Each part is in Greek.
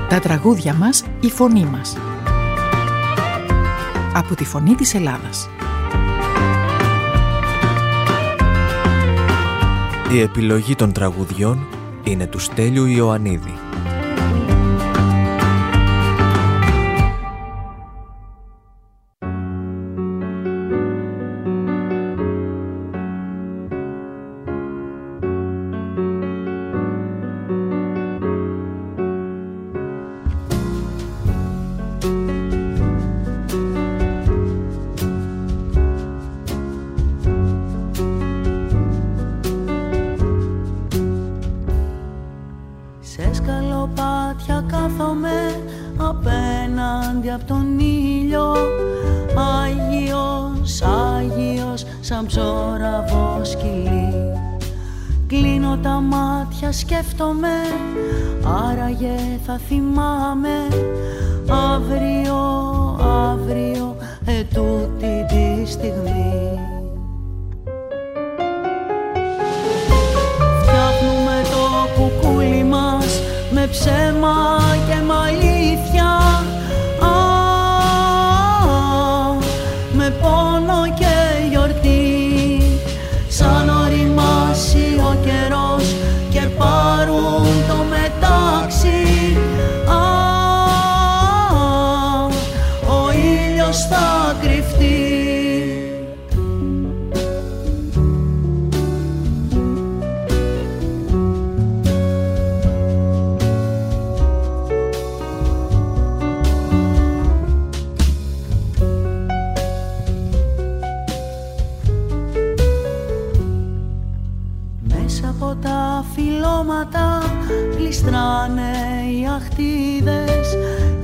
Τα τραγούδια μας, η φωνή μας. Από τη Φωνή της Ελλάδας. Η επιλογή των τραγουδιών είναι του Στέλιου Ιωαννίδη. Σκέφτομαι, άραγε θα θυμάμαι αύριο, ετούτη τη στιγμή. Φτιάχνουμε το κουκούλι μας με ψέμα και με αλήθεια, με πόνο και γιορτή, σαν οριμάσει ο καιρός και πάρουν το μετάξι, ο ήλιος θα κρυφτεί. Γλιστράνε οι αχτίδες,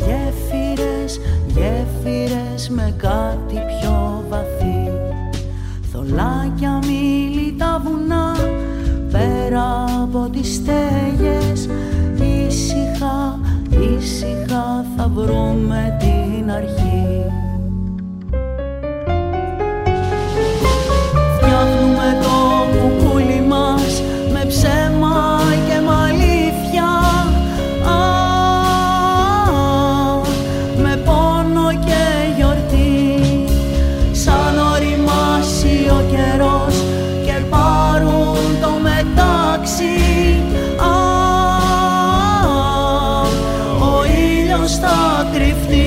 γέφυρες με κάτι πιο βαθύ. Θολάκια μήλι τα βουνά, πέρα από τις στέγες. Ήσυχα θα βρούμε την αρχή. Φτιάχνουμε το κουκούλι μας με ψέμα και με αλήθεια, με πόνο και γιορτή, σαν οριμάσει ο καιρός και πάρουν το μετάξι, ο ήλιος θα κρυφτεί.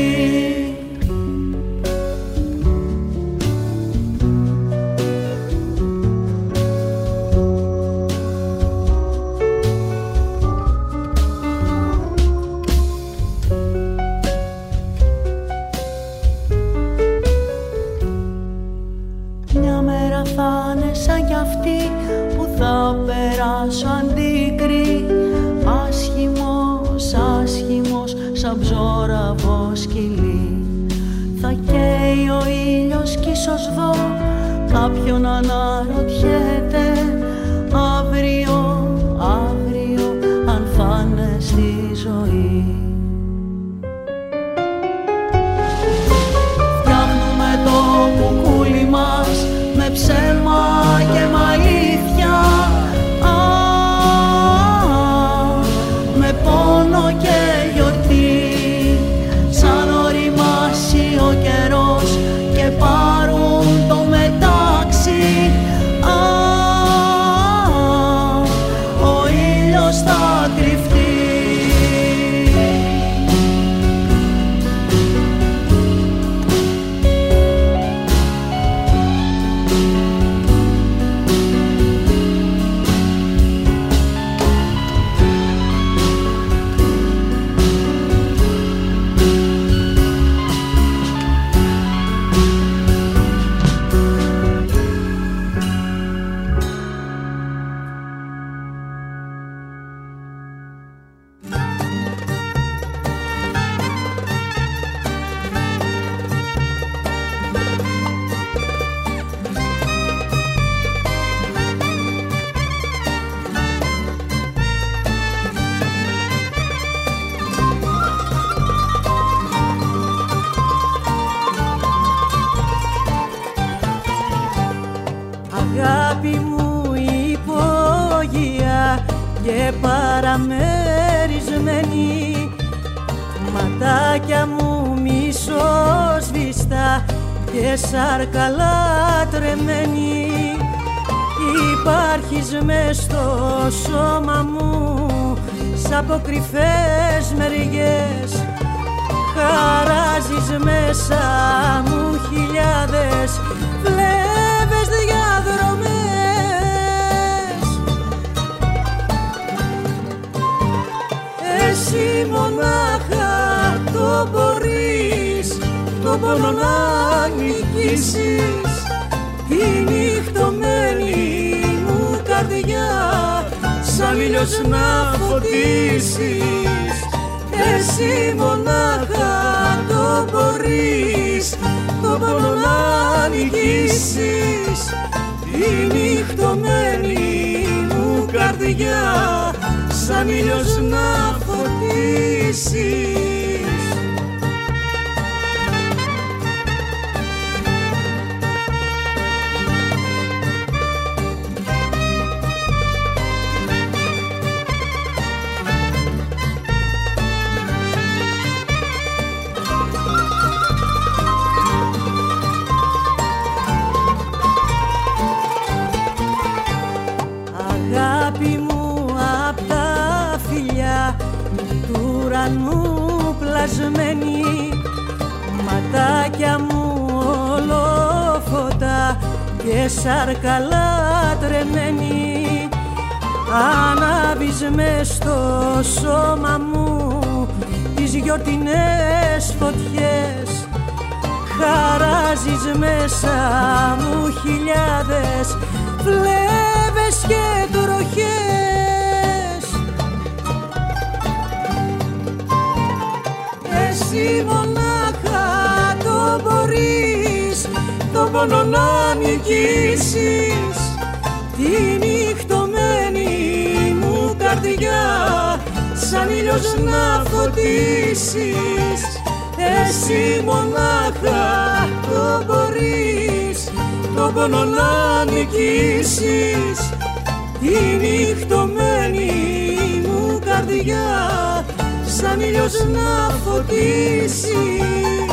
Περάσω αντίκρι, άσχημος σαν ψώραβο σκυλί. Θα καίει ο ήλιος κι ίσως δω κάποιον αναρωτιέται αύριο αν θα είναι στη ζωή. Φτιάχνουμε το κουκούλι μας με ψέμα και με αλήθεια, με πόνο και γιορτή, σαν οριμάσει ο καιρός και πάρουν το μετάξι, ο ήλιος θα κρυφτεί. και παραμερισμένη ματάκια μου μισοσβηστά και σάρκα λατρεμένη, υπάρχεις μες στο σώμα μου σ' αποκρυφές μεριές, χαράζεις μέσα μου χιλιάδες φλέβες διαδρομές. Εσύ μονάχα το μπορείς το πόνο να νικήσεις, τη νυχτωμένη μου καρδιά σαν ήλιος να φωτίσεις. Εσύ μονάχα το μπορείς το πόνο να νικήσεις, τη νυχτωμένη μου καρδιά σαν ήλιος να φωτίσεις. Ματάκια μου ολόφωτα και σάρκα λατρεμένη, ανάβεις μες στο σώμα μου τις γιορτινές φωτιές, χαράζεις μέσα μου χιλιάδες φλέβες και τροχές. Εσύ μονάχα το μπορείς το πόνο να νικήσεις, τη νυχτωμένη μου καρδιά σαν ήλιος να φωτίσεις. Εσύ μονάχα το μπορείς το πόνο να νικήσεις, τη νυχτωμένη μου καρδιά σαν ήλιος να φωτίσεις.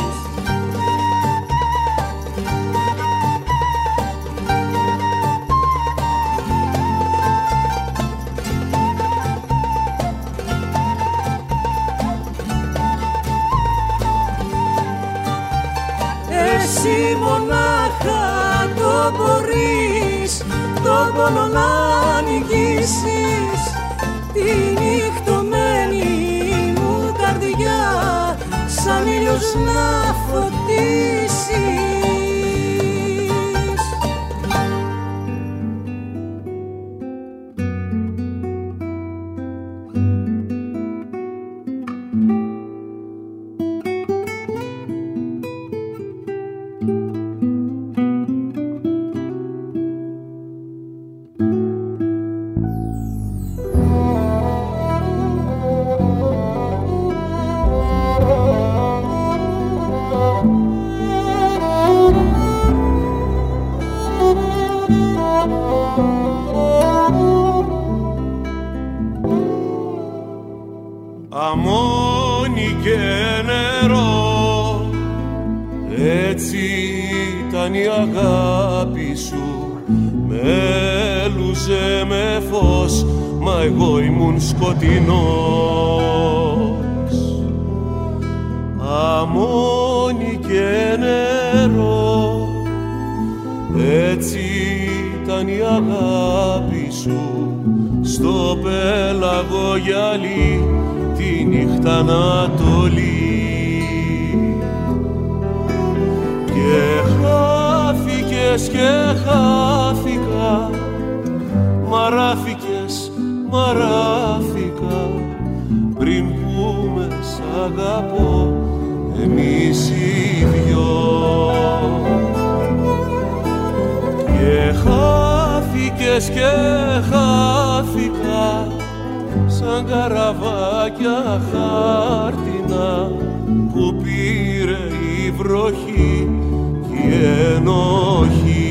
Εσύ μονάχα το μπορείς το πόνο να νικήσεις, τη νυχτωμένη μου καρδιά σαν ήλιος να φωτίσεις. Αμμόνι και νερό, έτσι ήταν η αγάπη σου. Μέλουζε με φως, μα εγώ ήμουν σκοτεινός. Αμμόνι και νερό, έτσι ήταν η αγάπη σου. Στο πέλαγο γυαλί τη νύχτα ανατολή, και χάθηκες και χάθηκα, μαράφηκες, μαράφηκα, πριν πούμε σ' αγαπώ εμείς οι δυο. Και χάθηκες και χάθηκα σαν καραβάκια χάρτινα που πήρε η βροχή και η ενοχή.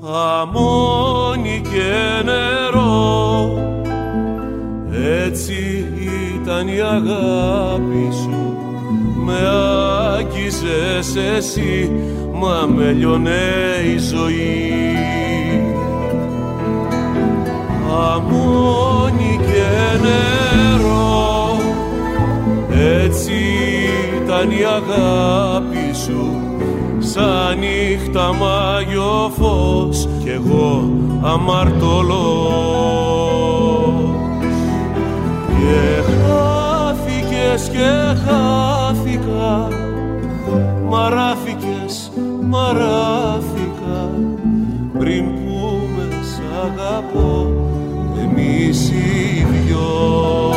αμμόνι και νερό. Έτσι ήταν η αγάπη σου, με άγγιζες εσύ, μα με λιώνε η ζωή. Αμμόνι και νερό, έτσι ήταν η αγάπη σου, σαν νύχτα μάγιο φως κι εγώ αμαρτωλός. Και χάθηκες και χάθηκα, μαράφηκες, μαράθηκα, πριν πούμε σ' αγαπώ εμείς οι δυο.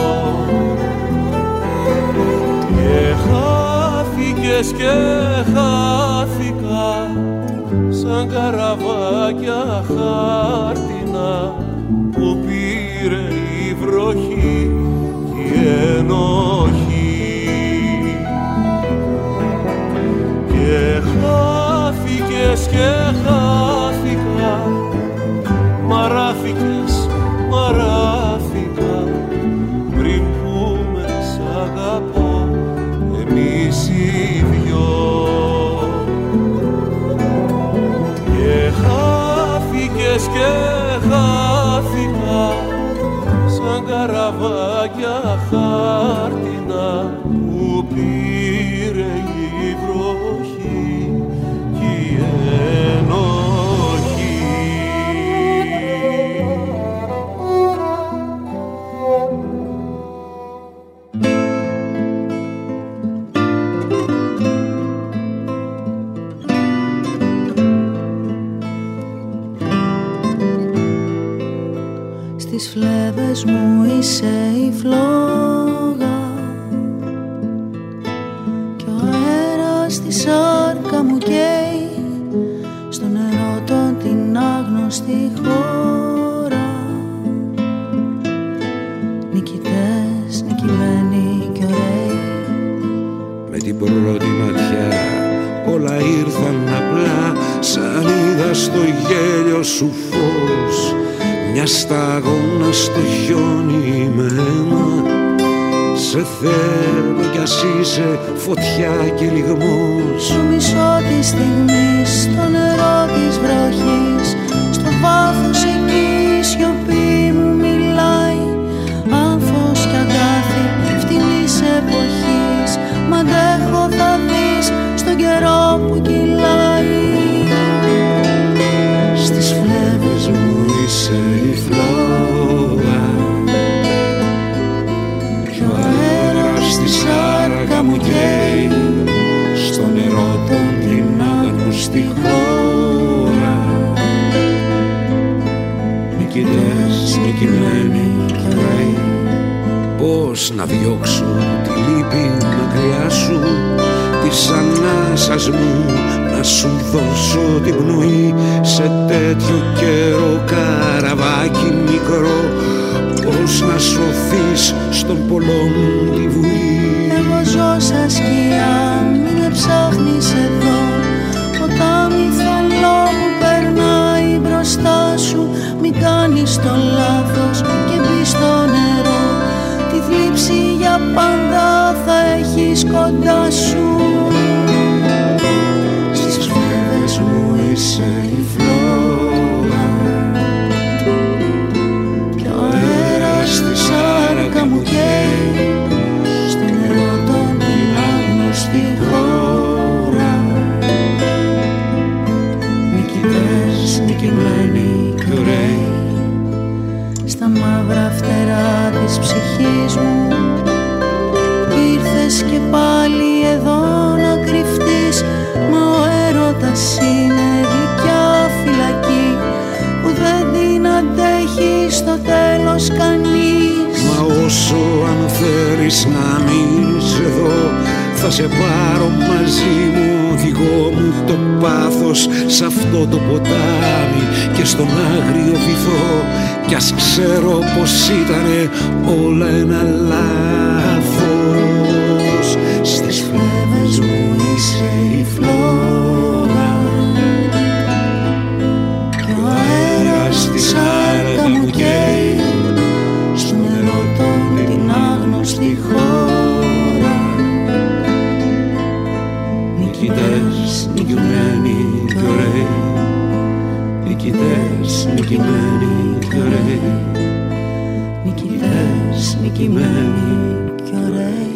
Και χάθηκες και χάθηκα, σαν καραβάκια χάρτινα που πήρε η βροχή και η ενοχή. Και χάθηκες και χάθηκα, μαράθηκες, μαράθηκα, πριν πούμε σ' αγαπώ εμείς οι δυο. Και χάθηκες και χάθηκα, σαν καραβάκια χάρτινα που πήρε η βροχή κι η ενοχή. Στις φλέβες μου είσαι η φλόγα κι ο αέρας στη σάρκα μου καίει, στο νερό τον την άγνωστη χώρα. Νικητές, νικημένοι κι ωραίοι. Με την πρώτη ματιά όλα ήρθαν απλά, σαν είδα στο γέλιο σου φως, μια σταγόνα στο χιόνι με αίμα. Σε θέλω κι ας είσαι φωτιά και λιγμός. Στο μισό της στιγμής, στο νερό της βροχής, στο βάθος εκεί η σιωπή μου μιλάει. Άνθος κι αγκάθι φτηνής εποχής, μ' αντέχω θα δεις στον καιρό που κυλάει. Στις φλέβες μου είσαι η φλόγα κι ο αέρας στη σάρκα μου καίει, στο νερό τον την άγνωστη χώρα. Νικητές, νικημένοι κι ωραίοι. Πώς να διώξω τη λύπη μακριά σου, της ανάσας μου να σου δώσω την πνοή, σε τέτοιο καιρό καραβάκι μικρό. Πώς να σωθείς στον πολλό μου τη βουή. Εγώ ζω σαν σκιά, μην με ψάχνεις εδώ. Ποτάμι θολό που περνάει μπροστά σου, μην κάνεις το λάθος και μπεις στο νερό. Τη θλίψη για πάντα θα έχεις κοντά σου. Στις φλέβες μου είσαι η φλόγα κι ο αέρας στη σάρκα μου καίει, στο νερό τον την άγνωστη χώρα. Νικητές, νικημένοι κι ωραίοι. Στα μαύρα φτερά της ψυχής μου ήρθες και πάλι εδώ να κρυφτείς, μα ο έρωτας είναι γλυκιά φυλακή που δεν την αντέχει στο τέλος κανείς. Μα όσο αν θέλεις να μείνεις εδώ, θα σε πάρω μαζί μου, οδηγό μου το πάθος σ' αυτό το ποτάμι και στον άγριο βυθό. Κι ας ξέρω πως ήτανε όλα ένα λάθος. Στις φλέβες μου είσαι η φλόγα κι ο νικητές, νικημένοι κι ωραίοι. Νικητές, νικημένοι κι ωραίοι.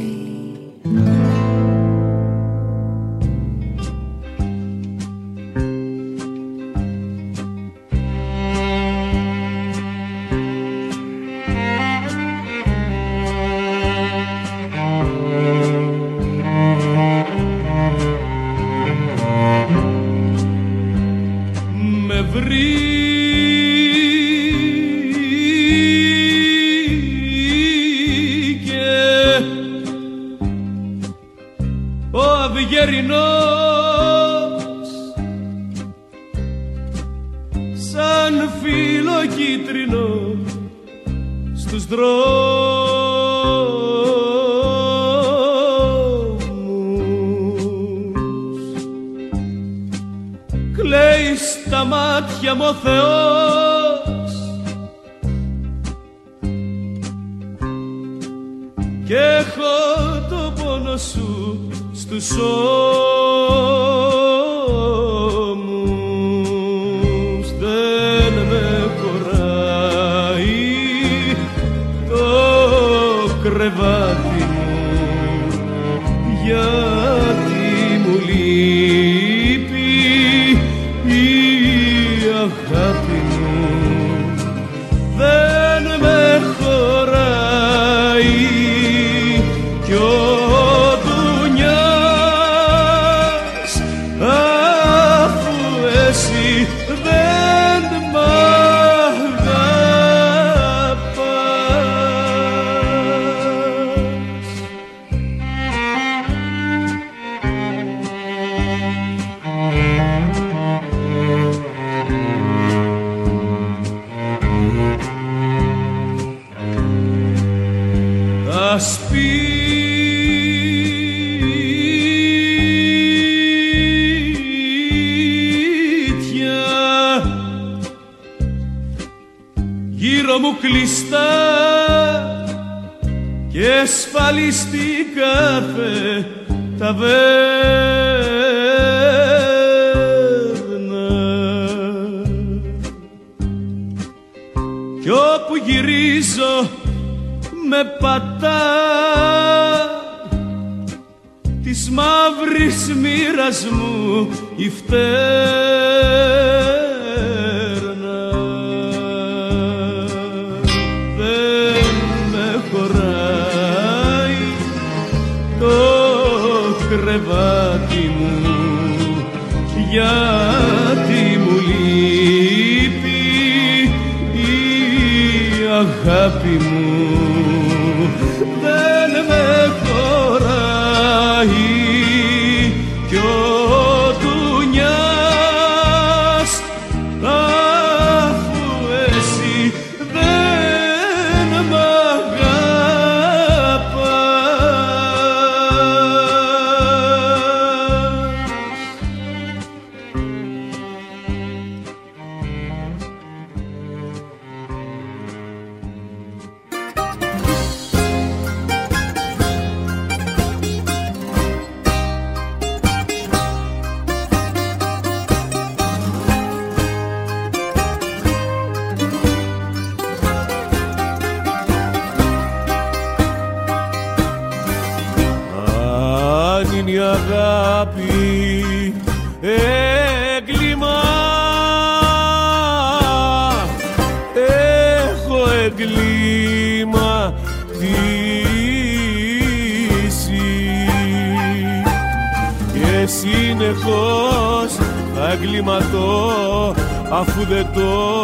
Αφού δεν το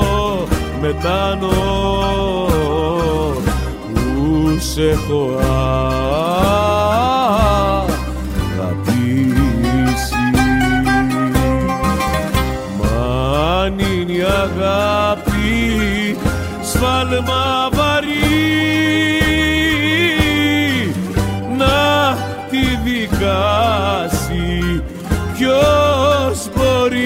μετάνω που σε έχω αγαπήσει. Μα αν είναι η αγάπη σφάλμα βαρύ να τη δικάσει ποιος μπορεί.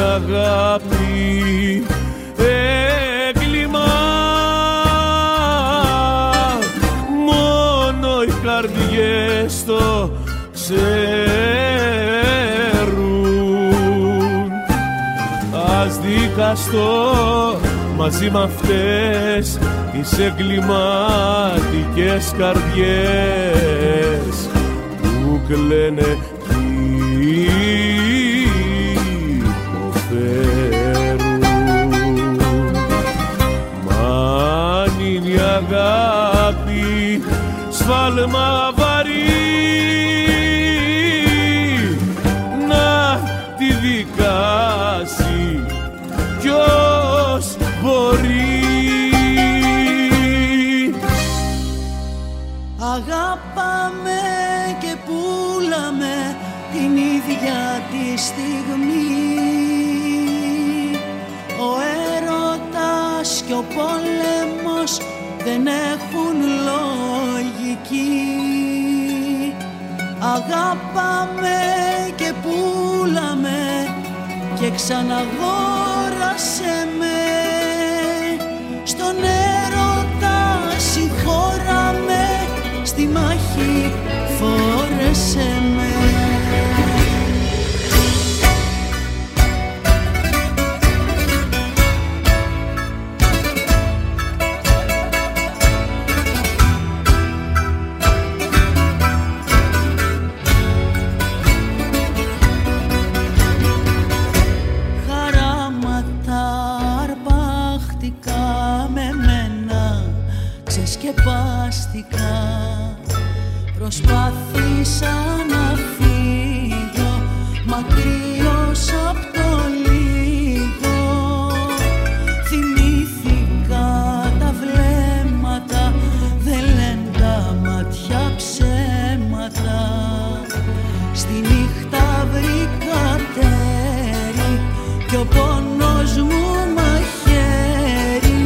αγάπη έγκλημα. Μόνο οι καρδιές το ξέρουν. Ας δικαστώ μαζί μ' αυτές τις εγκληματικές καρδιές που κλαίνε κι υποφέρουν. Μα αν είναι η αγάπη σφάλμα βαρύ, να τη δικάσει ποιος μπορεί. Αγάπαμε και πουλάμε την ίδια τη στιγμή. Ο έρωτας και ο πόλεμος δεν έχουν λογική. Αγάπαμε και πουλάμε και ξαναγόρασε με. Στον έρωτα συγχώραμε, στη μάχη φόρεσε με. Χαράματα αρπάχτηκα με μένα, ξεσκεπάστηκα. Προσπάθησα να φύγω μακρύως απ' το λίγο. Θυμήθηκα τα βλέμματα, δεν λένε τα μάτια ψέματα. Στη νύχτα βρήκα τέρι κι ο πόνος μου μαχαίρι.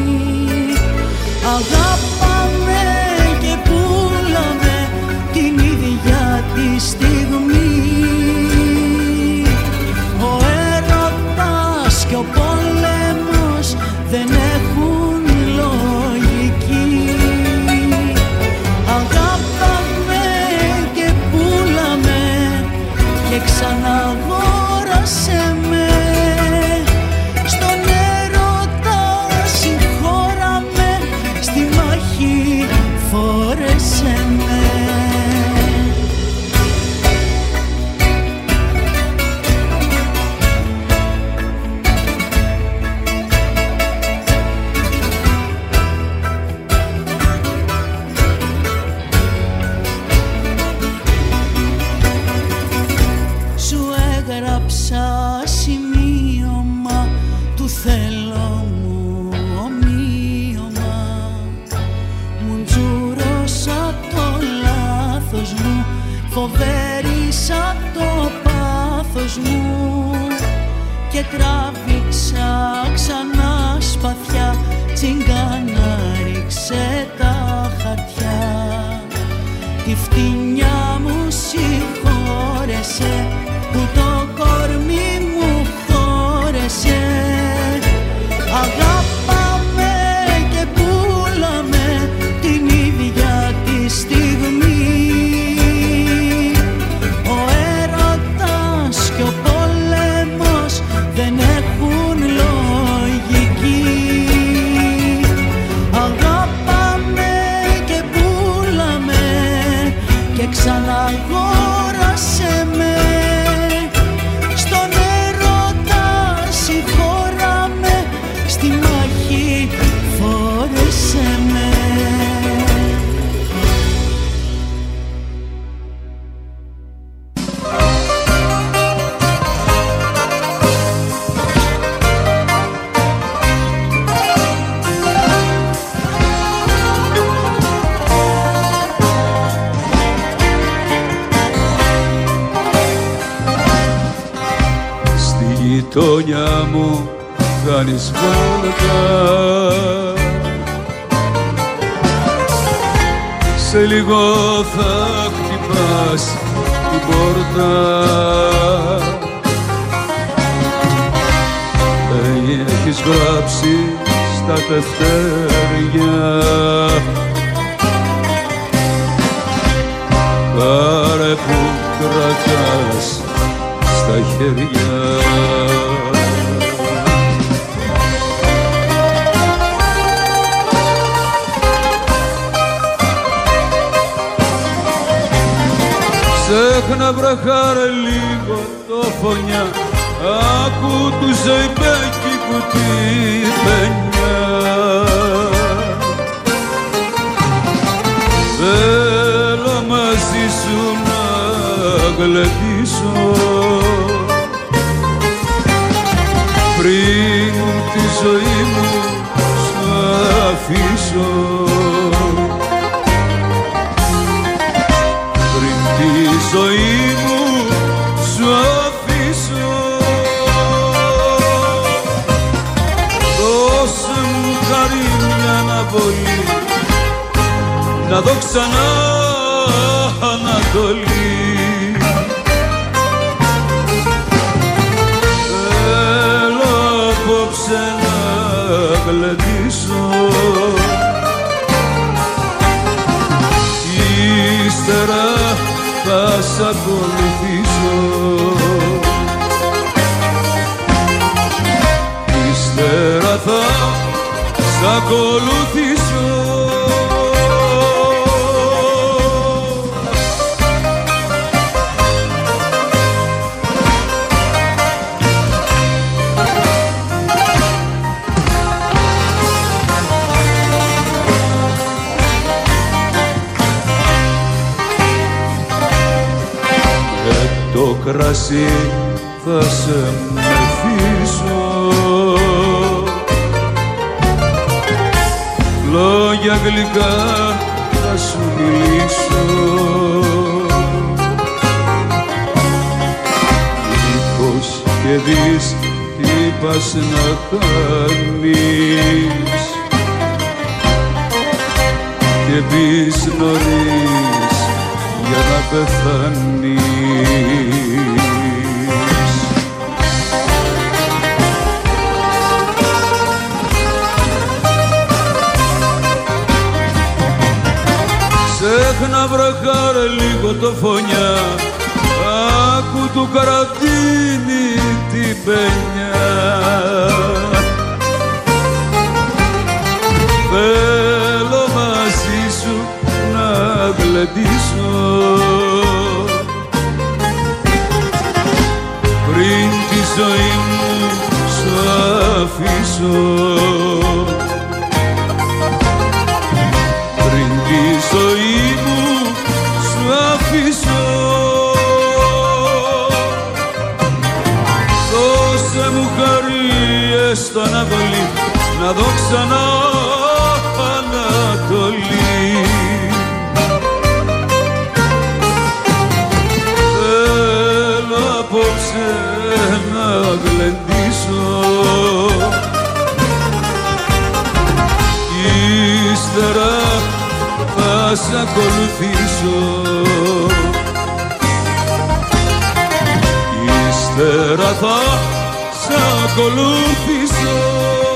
Αγάπαμε και πουλάμε την ίδια τη στιγμή. Ο έρωτας και ο πόλεμος δεν έχουν λογική. Αγάπαμε και πουλάμε και ξαναγόρασε με. Στον έρωτα συγχώραμε, στη μάχη φόρεσε με. Σου έγραψα σημείωμα του θέλω μου ομοίωμα. Μου τζούρωσα το λάθος μου, φοβέρισα το πάθος μου και τράβηξα ξανά σπαθιά, τσιγκάνα ρίξε τα χαρτιά. Τη φτηνιά μου συγχώρεσε που το κορμί μου χώρεσε. Αγάπαμε και πουλάμε την ίδια τη στιγμή. Ο έρωτας και ο πόλεμος δεν έχουν λογική. Αγάπαμε και πουλάμε και ξαναγόρασε με. Στον έρωτα συγχώραμε, στη μάχη φόρεσε με. γειτόνια μου κάνεις βόλτα, σε λίγο θα χτυπάς την πόρτα. έχεις γράψει στα τευτέρια. Πάρε που κρατάς στα χέρια. Ξέχνα βραχάρε λίγο το φωνιά, άκου του ζεϊμπέκικου τη παινιά. Θέλω μαζί σου να γλεντήσω πριν τη ζωή μου σου αφήσω. Πριν τη ζωή μου σου αφήσω. Δώσε μου χάρη μια αναβολή, να δω ξανά Ανατολή. Θέλω απόψε να γλεντήσω, ύστερα θα σ' ακολουθήσω. Ύστερα θα σ' ακολουθήσω. Το κρασί θα σε μεθύσω, λόγια γλυκά θα σου μιλήσω. Μήπως και δεις τι πας να κάνεις και πεις νωρίς για να πεθάνεις. Ξέχνα βραχάρε λίγο το φωνιά, άκου του καραντίνι την παινιά. Θέλω μαζί σου να γλεντήσω πριν τη ζωή μου σου αφήσω. Πριν τη ζωή μου σου αφήσω. Δώσε μου χαρί έστω αναβολή, να δω ξανά Ανατολή. Θέλω απόψε να γλεντήσω, ύστερα θα σ' ακολουθήσω. Ύστερα θα σ' ακολουθήσω.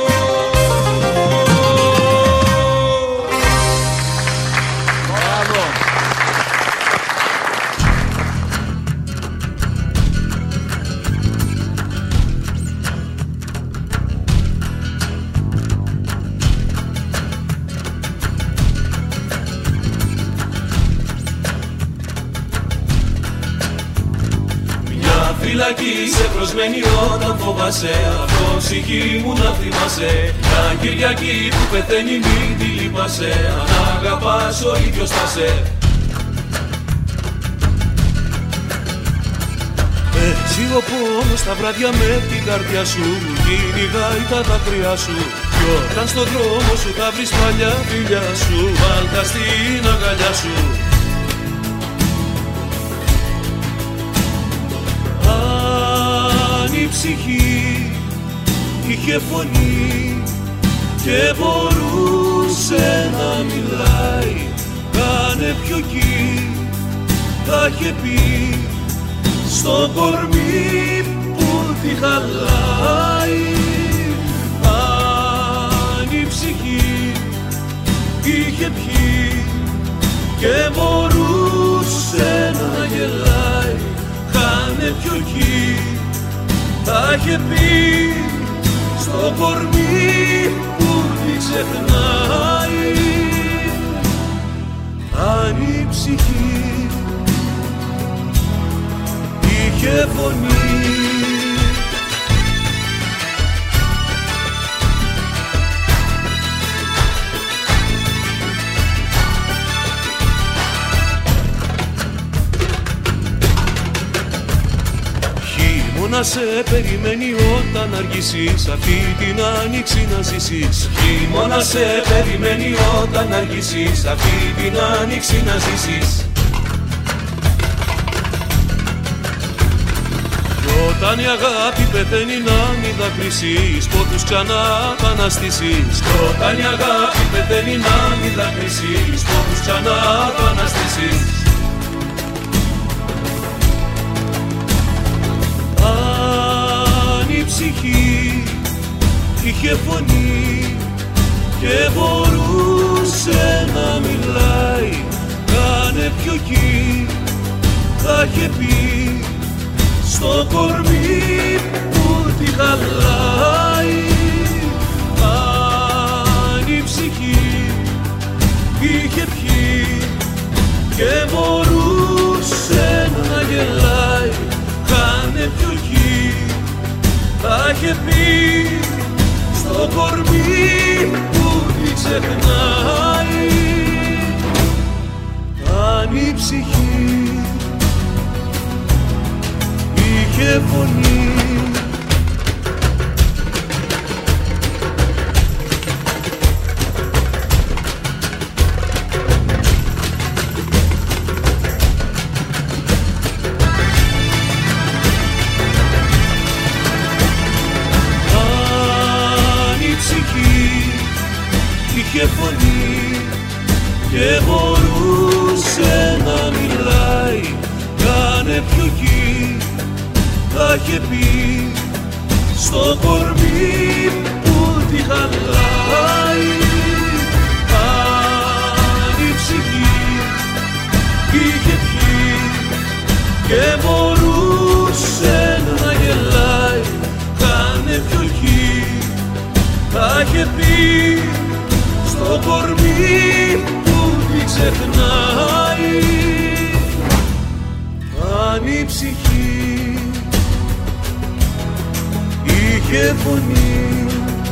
Φυλακή σε προσμένει όταν φοβάσαι, αυτό ψυχή μου να θυμάσαι. Τα Κυριακή που πεθαίνει μην τη λυπάσαι, αν αγαπάς ο ίδιος θα σε. Εσύ ο πόνος τα βράδια με την καρδιά σου κυνηγάει τα δάκρυά σου, κι όταν στον δρόμο σου θα βρεις παλιά φιλιά σου, βάλτα στην αγκαλιά σου. Η ψυχή είχε φωνή και μπορούσε να μιλάει, κάνε πιο εκεί, θα είχε πει στο κορμί που τη χαλάει. είχε πιει και μπορούσε να γελάει. Κάνε πιο εκεί, τα είχε πει στο κορμί που τη ξεχνάει. Αν η ψυχή είχε φωνή, να σε περιμένει όταν αργήσεις αυτή την άνοιξη να ζήσεις. Χειμώνα σε περιμένει όταν αργήσεις αυτή την άνοιξη να ζήσεις. Κι όταν η αγάπη πεθαίνει να μην δακρυσεις, πότους ξανά θα αναστήσεις. Κι όταν η αγάπη πεθαίνει να μην δακρυσεις, πότους ξανά θα αναστήσεις. Αν η ψυχή είχε φωνή και μπορούσε να μιλάει, κάνε πιο εκεί, θα είχε πει στο κορμί που τη χαλάει. Αν η ψυχή είχε πιει και μπορούσε να γελάει, κάνε πιο εκεί, θα είχε πει στο κορμί που τη ξεχνάει. Αν η ψυχή είχε φωνή, είχε φωνή και μπορούσε να μιλάει, κάνε πιο εκεί, θα είχε πει στο κορμί που τη χαλάει. Αν η ψυχή είχε πιει και μπορούσε να γελάει, κάνε πιο εκεί, θα είχε πει στο κορμί που τη ξεχνάει. Αν η ψυχή είχε φωνή,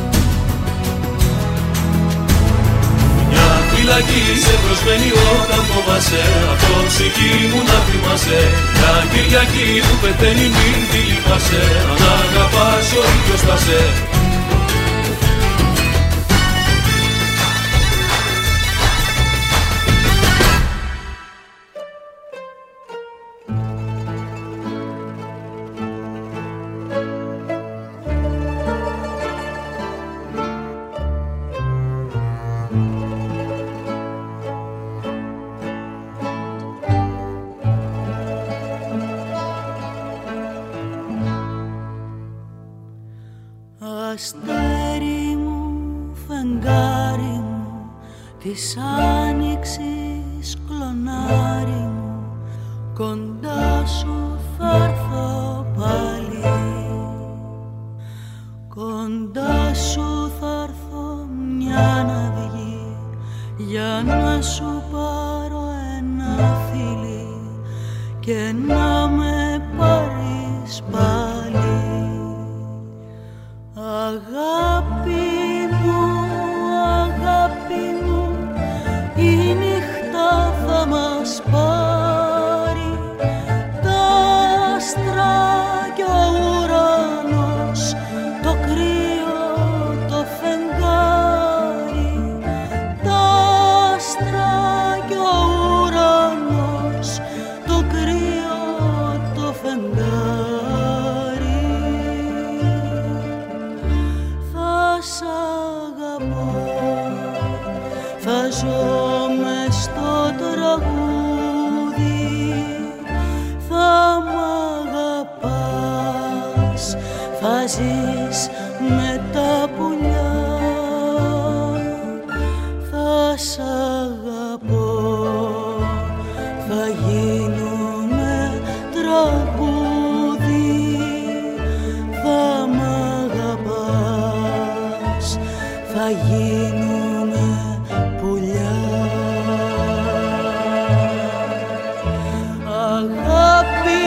μια φυλακή σε προσμένει όταν φοβάσαι, αυτό ψυχή μου να θυμάσαι. Μια Κυριακή που πεθαίνει μην τη λυπάσαι, αν αγαπάς ο ήλιος θα σε. Αστέρι μου, φεγγάρι μου, της άνοιξης κλονάρι μου, κοντά σου θα έρθω πάλι, κοντά σου θα έρθω μια αυγή, για να σου πάρω ένα φιλί και να με πάρεις πάλι. Αγάπη μου, η νύχτα θα μας πάρει, τα άστρα κι ο ουρανός, το κρύο το φεγγάρι, τα άστρα κι ο ουρανός, το κρύο το φεγγάρι. Σ' αγαπώ, θα ζω μες στο τραγούδι, θα μ' αγαπάς, θα ζεις με τα πουλιά, θα σ' αγαπώ. γίνουνε πουλιά. Αγάπη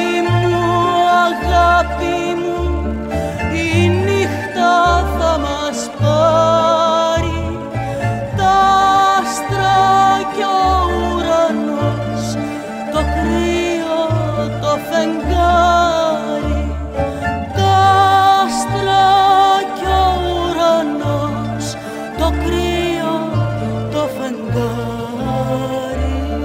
μου, η νύχτα θα μας πάρει, τα άστρα κι ο ουρανός, το κρύο το φεγγάρι, τα άστρα κι ο ουρανός, το κρύο το φεγγάρι.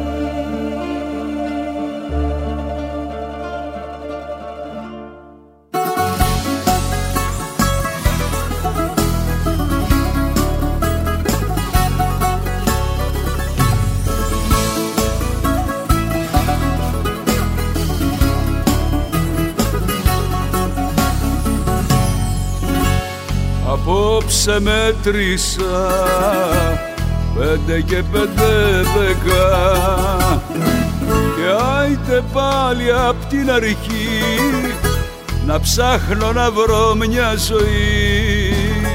Απόψε μέτρησα 5 και 5-10 και άιτε πάλι απ' την αρχή να ψάχνω να βρω μια ζωή.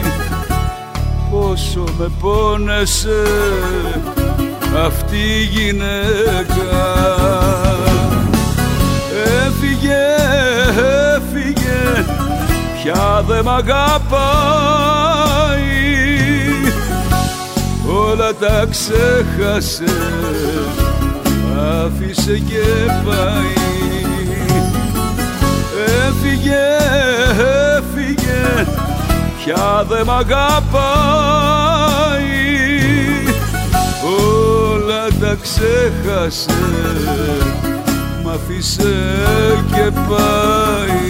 Πόσο με πόνεσε αυτή η γυναίκα. Έφυγε, πια δε μ' αγαπάει, όλα τα ξέχασε, άφησε και πάει. Έφυγε, πια δε μ' αγαπάει, όλα τα ξέχασε, μ' άφησε και πάει.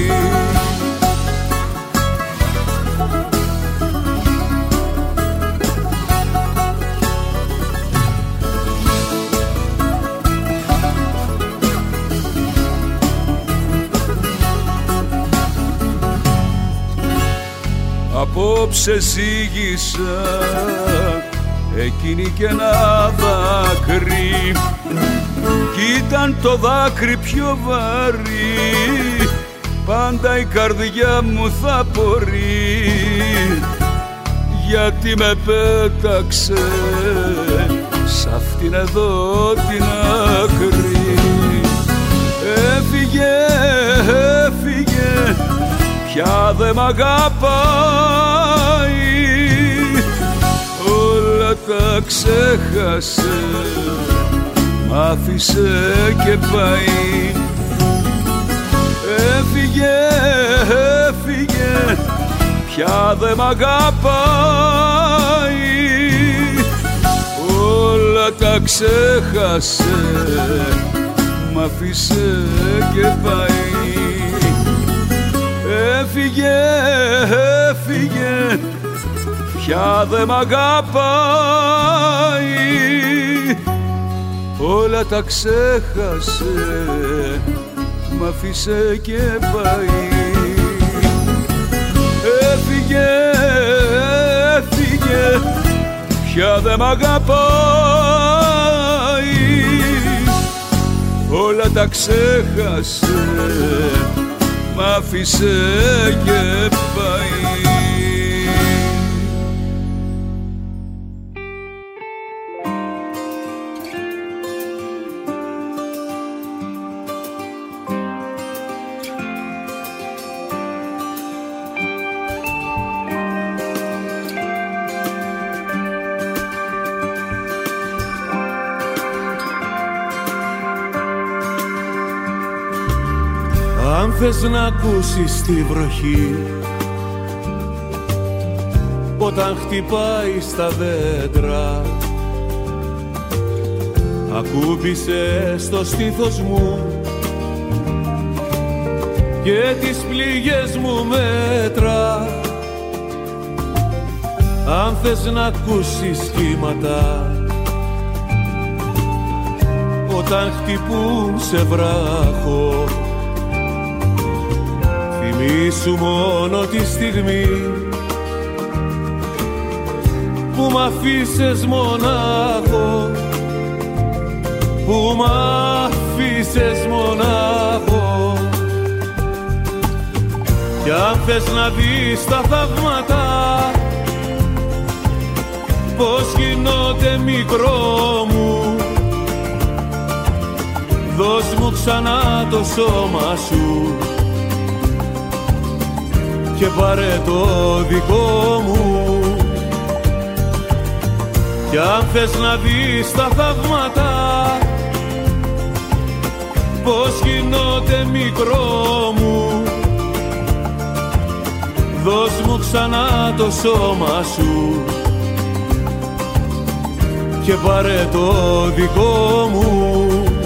Απόψε ζήγησα εκείνη και ένα δάκρυ κι ήταν το δάκρυ πιο βαρύ, πάντα η καρδιά μου θα απορεί γιατί με πέταξε σ' αυτήν εδώ την άκρη. Έφυγε, πια δε μ' αγαπάει, όλα τα ξέχασε, μ' άφησε και πάει. Έφυγε, πια δε μ' αγαπάει, όλα τα ξέχασε, μ' άφησε και πάει. Έφυγε, πια δε μ' αγαπάει, όλα τα ξέχασε, μ' άφησε και πάει. Έφυγε, πια δε μ' αγαπάει, όλα τα ξέχασε, μ' άφησε και πάει. Αν θες να ακούσεις τη βροχή όταν χτυπάει στα δέντρα, ακούμπησε στο στήθος μου και τις πληγές μου μέτρα. Αν θες να ακούσεις κύματα όταν χτυπούν σε βράχο, θυμήσου μόνο τη στιγμή που μ' αφήσες μονάχο, που μ' αφήσες μονάχο. Κι αν θες να δεις τα θαύματα πως γίνονται μικρό μου. Δώσ' μου ξανά το σώμα σου και πάρε το δικό μου. Κι αν θες να δεις τα θαύματα πως γίνονται μικρό μου, δώσ' μου ξανά το σώμα σου και πάρε το δικό μου.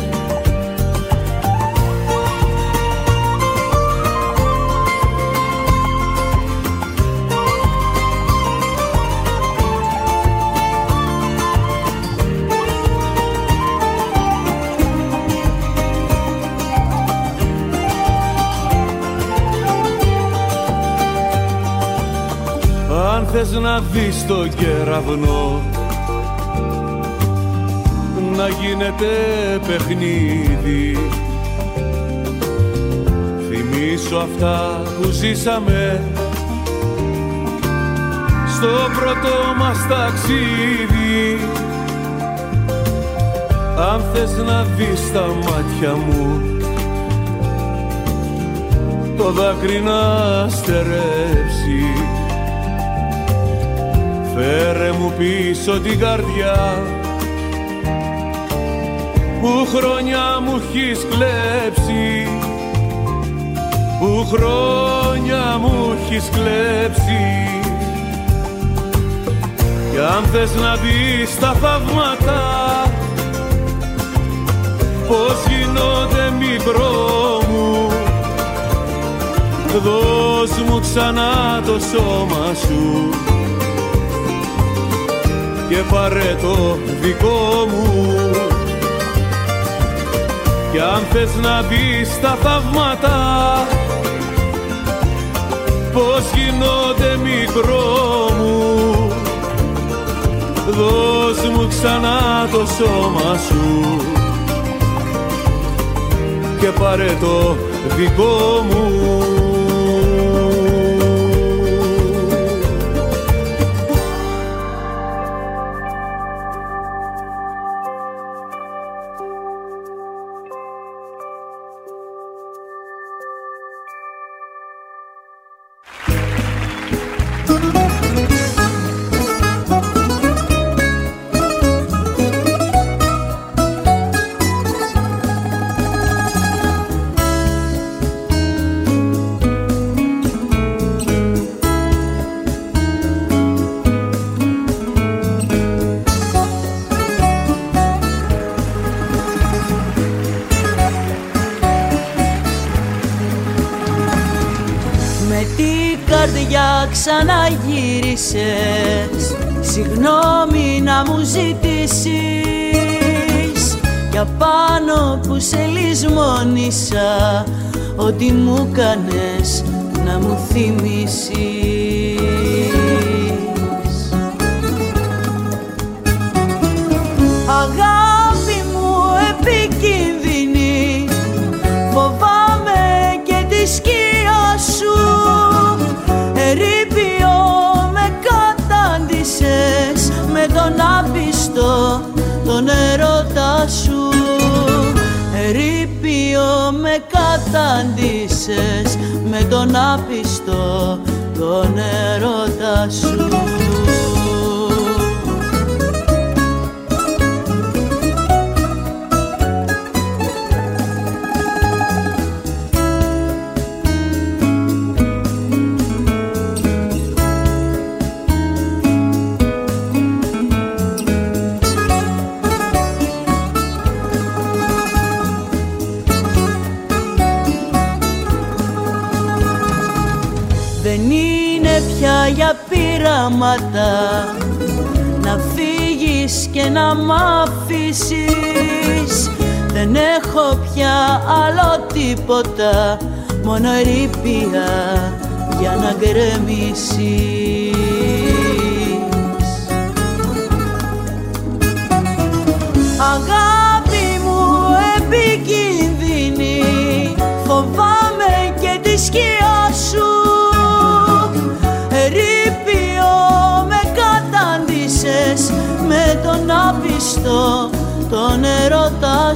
Αν θες να δεις το κεραυνό να γίνεται παιχνίδι, θυμήσου αυτά που ζήσαμε στο πρώτο μας ταξίδι. Αν θες να δεις τα μάτια μου το δάκρυ να στερέψει, φέρε μου πίσω την καρδιά που χρόνια μου έχεις κλέψει, που χρόνια μου έχεις κλέψει. Κι αν θες να δεις τα θαύματα πως γίνονται μικρό μου, δώσ' μου ξανά το σώμα σου και πάρε το δικό μου. Κι αν θες να δεις τα θαύματα πως γίνονται μικρό μου, δώσ' μου ξανά το σώμα σου και πάρε το δικό μου. Ξαναγύρισες, συγγνώμη να μου ζητήσεις για πάνω που σε λησμόνησα, ότι μου κάνες να μου θυμίσεις. Αγάπη μου επικίνδυνη, φοβάμαι και τη σκιά σου. Ερείπιο με κατάντησες με τον άπιστο τον ερώτα σου. Ερείπιο με κατάντησες με τον άπιστο τον ερώτα σου. Για πειράματα να φύγεις και να μ' αφήσεις. Δεν έχω πια άλλο τίποτα, μόνο ερείπια για να γκρεμίσεις. Αγάπη μου επικίνδυνη, φοβάμαι και τη σκιά σου. Ερείπιο με κατάντησες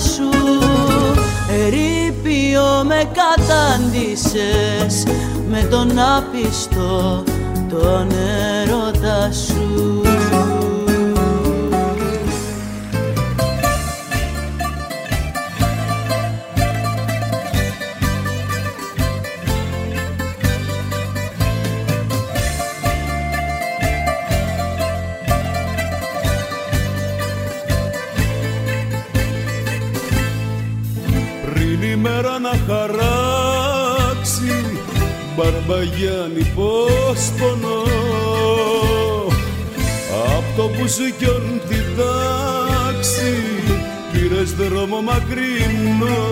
σου. Ερείπιο με κατάντησες με τον άπιστο τον έρωτα σου. Να χαράξει Μπαρμπαγιάννη πως πονώ απ' το μπουζουκιόν την τάξη πήρες δρόμο μακρινό.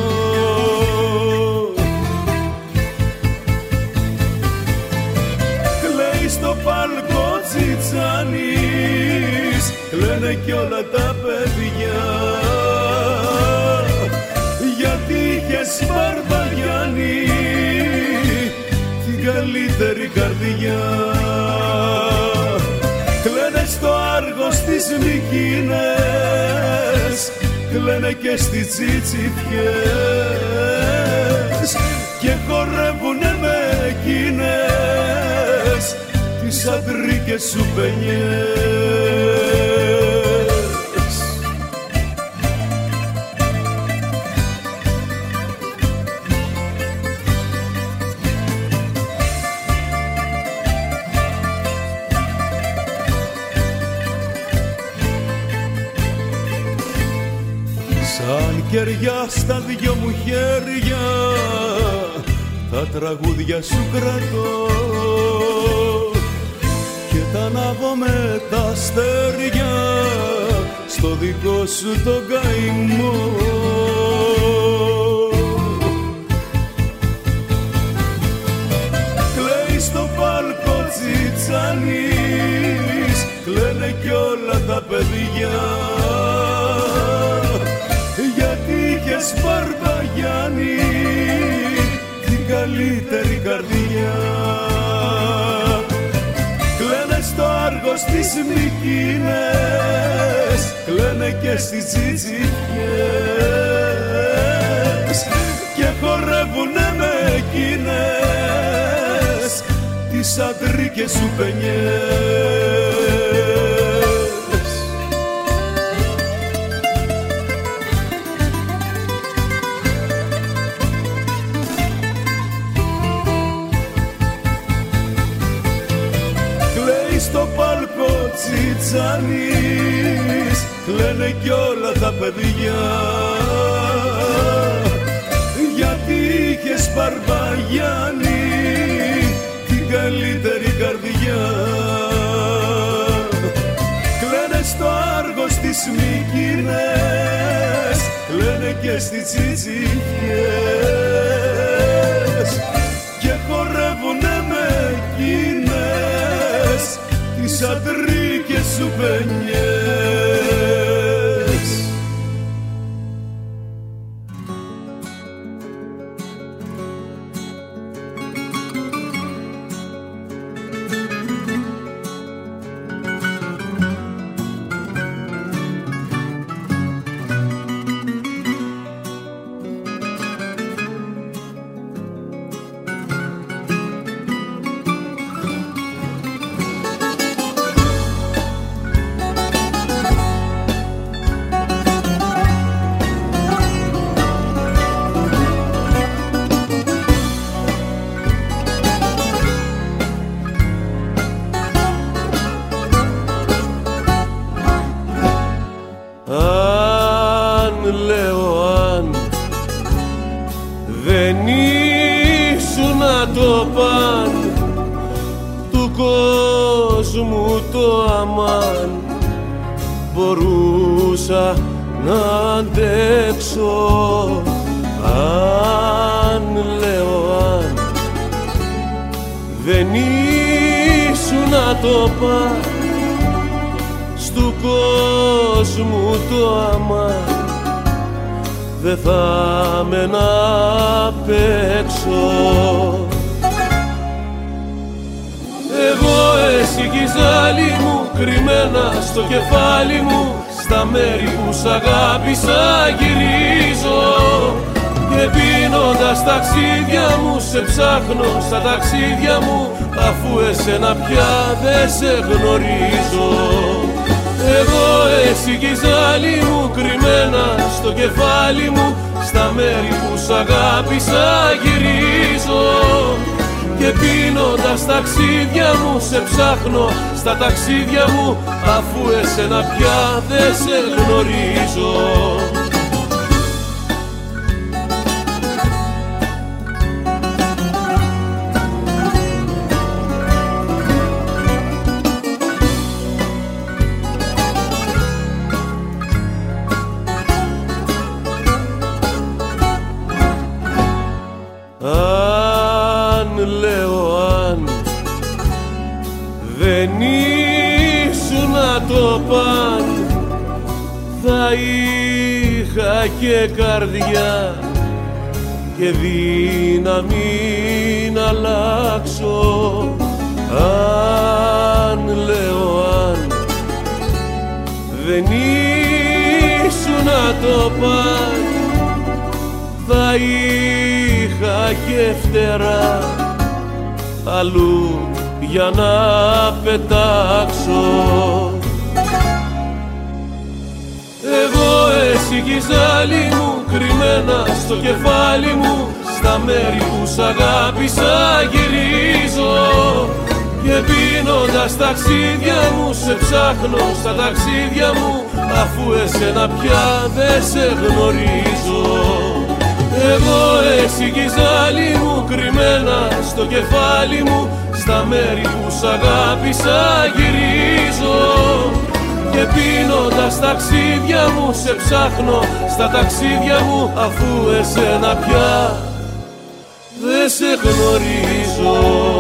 Κλαίει στο παλκό Τσιτσάνης, κλαίνε κι όλα τα παιδιά γιατί είχες Μπαρμπαγιάννη την καλύτερη καρδιά. Κλαίνε στο Άργος τις Μικίνες, κλαίνε και στις Τσιτσιφιές και χορεύουνε με εκείνες τις αντρίκες σου παινιές. Σαν κεριά στα δυο μου χέρια τα τραγούδια σου κρατώ και τα ανάβω με τα αστέρια στο δικό σου το καημό. Κλαίει στο παλκό Τσιτσάνης, κλαίνε κι όλα τα παιδιά γιατί είχες Μπαρμπαγιάννη την καλύτερη καρδιά. Κλαίνε στο Άργος τις Μικίνες, κλαίνε και στις Τσιτσιφιές και χορεύουνε με εκείνες τις αντρίκες σου παινιές. Στο παλκό Τσιτσάνης, κλαίνε κι όλα τα παιδιά γιατί είχες Μπαρμπαγιάννη την καλύτερη καρδιά. Κλαίνε στο Άργος τις Μικίνες, κλαίνε και στις Τσιτσιφιές και χορεύουνε με εκείνες τις αντρίκες σου παινιές. Μπορούσα να αντέξω αν λέω αν δεν ήσουν το παν στου κόσμου το αμάν δεν θα μένα απ' έξω. Εγώ εσύ κι η ζάλη μου κρυμμένα στο κεφάλι μου στα μέρη που σ' αγάπησα γυρίζω. Και πίνοντας ταξίδια μου σε ψάχνω στα ταξίδια μου, αφού εσένα πια δεν σε γνωρίζω. Εγώ εσύ κι η ζάλη μου κρυμμένα στο κεφάλι μου, στα μέρη που σ' αγάπησα γυρίζω. Και πίνοντας ταξίδια μου σε ψάχνω στα ταξίδια μου, αφού εσένα πια δεν σε γνωρίζω. Θα είχα και καρδιά και δύναμη να αλλάξω. Αν λέω αν δεν ήσουν το παν, θα είχα και φτερά αλλού για να πετάξω. Εγώ εσύ κι η ζάλη μου κρυμμένα στο κεφάλι μου, στα μέρη που σ' αγάπησα γυρίζω. Και πίνοντας ταξίδια μου σε ψάχνω στα ταξίδια μου, αφού εσένα πια δεν σε γνωρίζω. Εγώ εσύ κι η ζάλη μου κρυμμένα στο κεφάλι μου, στα μέρη που σ' αγάπησα γυρίζω. Και πίνοντας ταξίδια μου σε ψάχνω στα ταξίδια μου, αφού εσένα πια δεν σε γνωρίζω.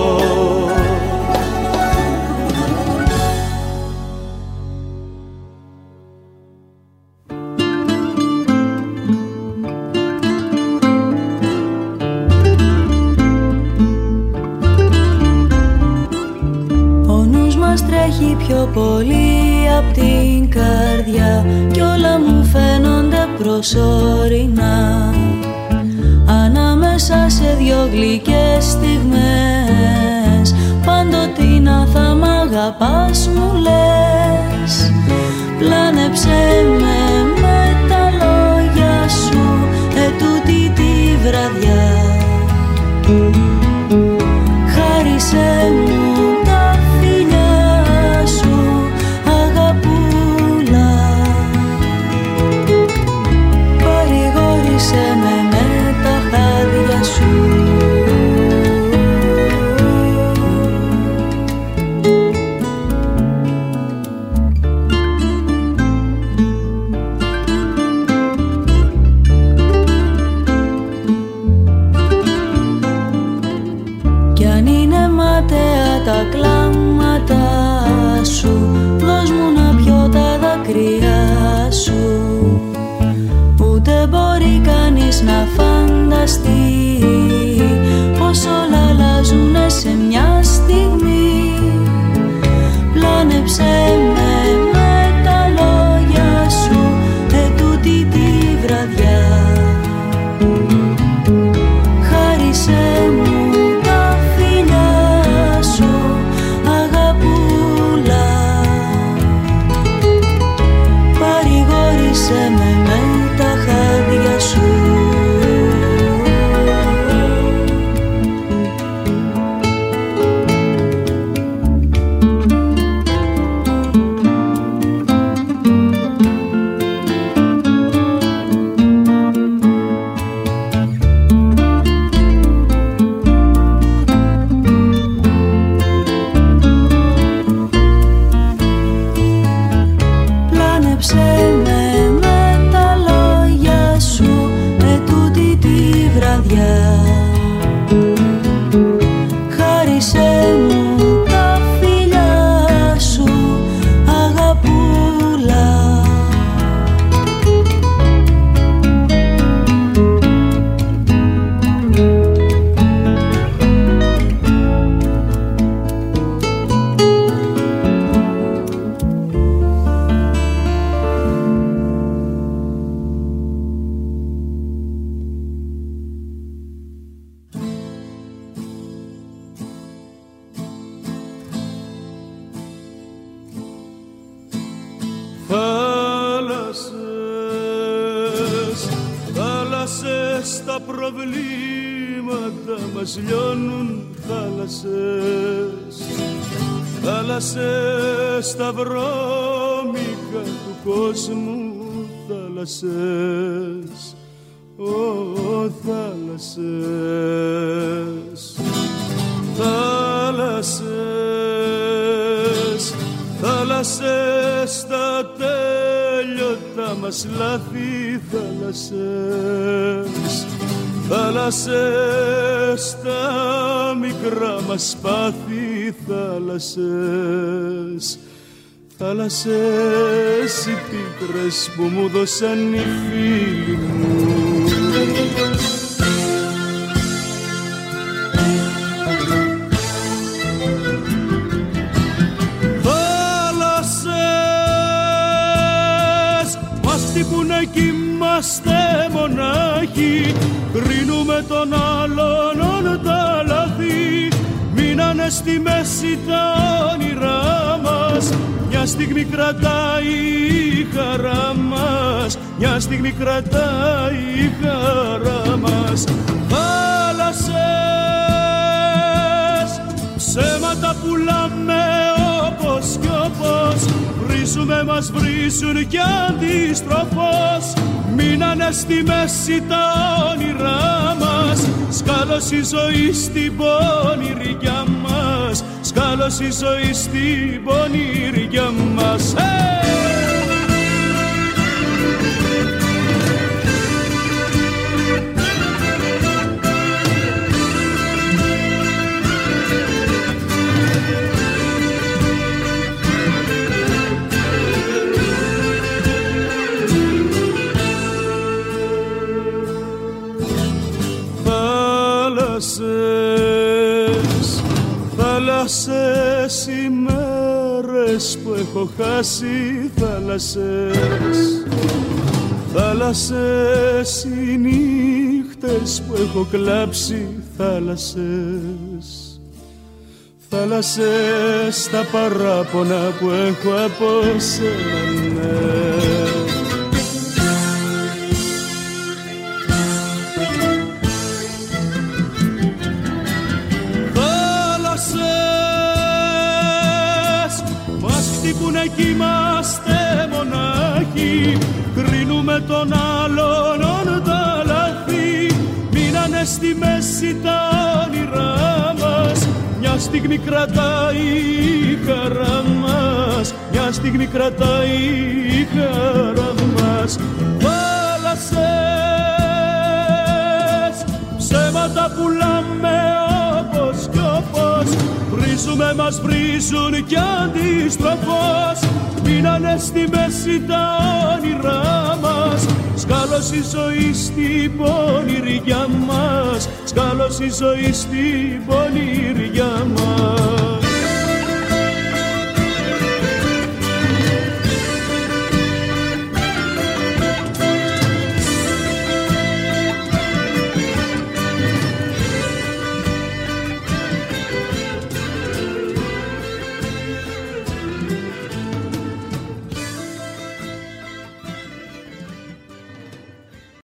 Τρέχει πιο πολύ απ' την καρδιά κι όλα μου φαίνονται προσωρινά. Ανάμεσα σε δυο γλυκές στιγμές, πάντοτινα θα μ' αγαπάς μου λες. Πλάνεψε με τα λόγια σου ετούτη τη βραδιά. Χάρισε μου τα κλάματα σου, δώσ' μου να πιω τα δάκρυα σου. Ούτε μπορεί κανείς να φανταστεί πως όλα αλλάζουνε σε μια στιγμή. Πλάνεψε με τα λόγια σου ετούτη τη βραδιά. Χάρισε μου με τα χάδια σου. τα προβλήματα μας λιώνουν θάλασσες, θάλασσες τα βρώμικα του κόσμου, θάλασσες, θάλασσες, θάλασσες, θάλασσες τα τέλειωτα μας λάθη, θάλασσες, θάλασσες τα μικρά μας πάθη, θάλασσες, θάλασσες οι πίκρες που μου δώσαν οι φίλοι μου. Θάλασσες μας χτυπούνε κι είμαστε μονάχοι, κρίνουμε τον άλλον τα λάθη, μείνανε στη μέση τα όνειρά μας, μια στιγμή κρατάει η χαρά μας, μια στιγμή κρατάει η χαρά μας. Θάλασσες, ψέματα πουλάμε όπως κι όπως, βρίζουμε μας βρίζουν κι αντιστροφώς, μείνανε στη μέση τα όνειρά μας, σκάλωσε η ζωή στην πονηριά μας, σκάλωσε η ζωή στην πονηριά μας. Θάλασσες, θάλασσες οι μέρες που έχω χάσει, θάλασσες, θάλασσες οι νύχτες που έχω κλάψει, θάλασσες, θάλασσες τα παράπονα που έχω από σένα, ναι. Κι είμαστε μονάχοι, κρίνουμε τον άλλον τα λάθη, μείνανε στη μέση τα όνειρά μας, μια στιγμή κρατάει η χαρά μας, μια στιγμή κρατάει η χαρά μας. Θάλασσες, ψέματα πουλάμε όπως κι όπως, βρίζουμε μας βρίζουν κι αντιστροφώς, μείνανε στη μέση τα όνειρά μας, σκάλωσε η ζωή στην πονηριά μας, σκάλωσε η ζωή στην πονηριά μας.